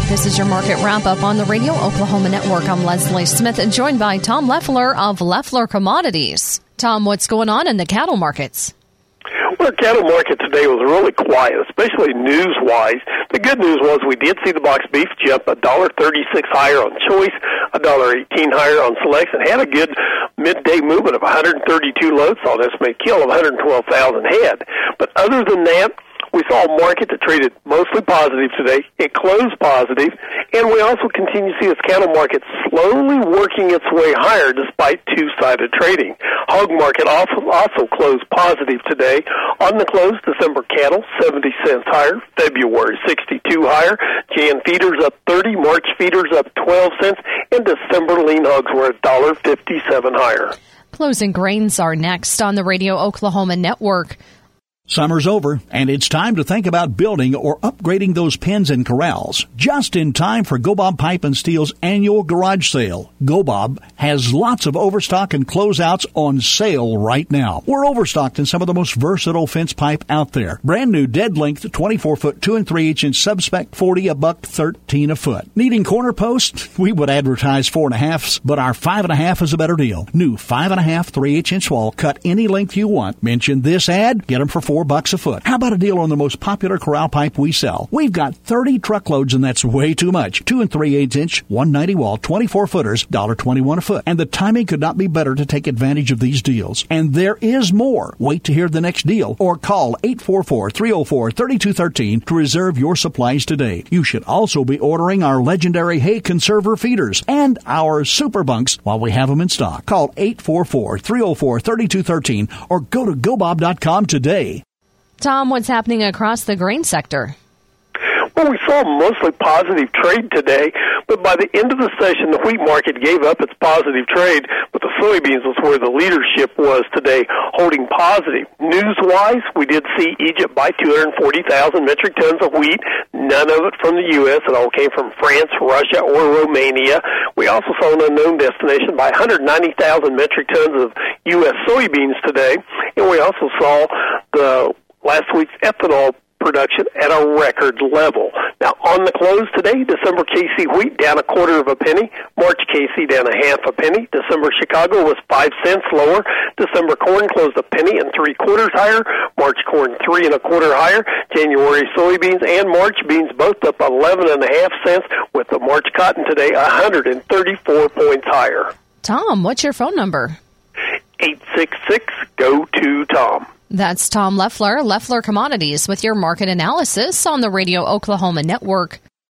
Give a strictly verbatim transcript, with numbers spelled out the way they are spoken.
This is your market wrap-up on the Radio Oklahoma Network. I'm Leslie Smith, and joined by Tom Leffler of Leffler Commodities. Tom, what's going on in the cattle markets? Well, the cattle market today was really quiet, especially news-wise. The good news was we did see the box beef jump one dollar thirty-six higher on choice, one dollar eighteen higher on selects, and had a good midday movement of one hundred thirty-two loads on estimated kill of one hundred twelve thousand head. But other than that, we saw a market that traded mostly positive today. It closed positive, and we also continue to see its cattle market slowly working its way higher despite two-sided trading. Hog market also, also closed positive today. On the close, December cattle seventy cents higher, February sixty-two higher, Jan feeders up thirty, March feeders up twelve cents, and December lean hogs were one dollar fifty-seven higher. Closing grains are next on the Radio Oklahoma Network. Summer's over, and it's time to think about building or upgrading those pens and corrals. Just in time for GoBob Pipe and Steel's annual garage sale. GoBob has lots of overstock and closeouts on sale right now. We're overstocked in some of the most versatile fence pipe out there. Brand new dead length twenty-four foot two and three eighths inch sub-spec forty, a buck thirteen a foot. Needing corner posts? We would advertise four and a halfs, but our five and a half is a better deal. New five and a half three eighths inch wall, cut any length you want. Mention this ad, get them for four bucks a foot. How about a deal on the most popular corral pipe we sell? We've got thirty truckloads, and that's way too much. Two and three eighths inch, one ninety wall, twenty-four footers, one dollar twenty-one a foot. And the timing could not be better to take advantage of these deals. And there is more. Wait to hear the next deal or call eight four four, three oh four, three two one three to reserve your supplies today. You should also be ordering our legendary hay conserver feeders and our super bunks while we have them in stock. Call eight four four, three oh four, three two one three or go to go bob dot com today. Tom, what's happening across the grain sector? Well, we saw mostly positive trade today, but by the end of the session, the wheat market gave up its positive trade, but the soybeans was where the leadership was today, holding positive. News-wise, we did see Egypt buy two hundred forty thousand metric tons of wheat, none of it from the U S It all came from France, Russia, or Romania. We also saw an unknown destination buy one hundred ninety thousand metric tons of U S soybeans today, and we also saw the last week's ethanol production at a record level. Now, on the close today, December K C wheat down a quarter of a penny, March K C down a half a penny, December Chicago was five cents lower, December corn closed a penny and three quarters higher, March corn three and a quarter higher, January soybeans and March beans both up eleven and a half cents, with the March cotton today one hundred thirty-four points higher. Tom, what's your phone number? eight six six, G O two, Tom. That's Tom Leffler, Leffler Commodities, with your market analysis on the Radio Oklahoma Network.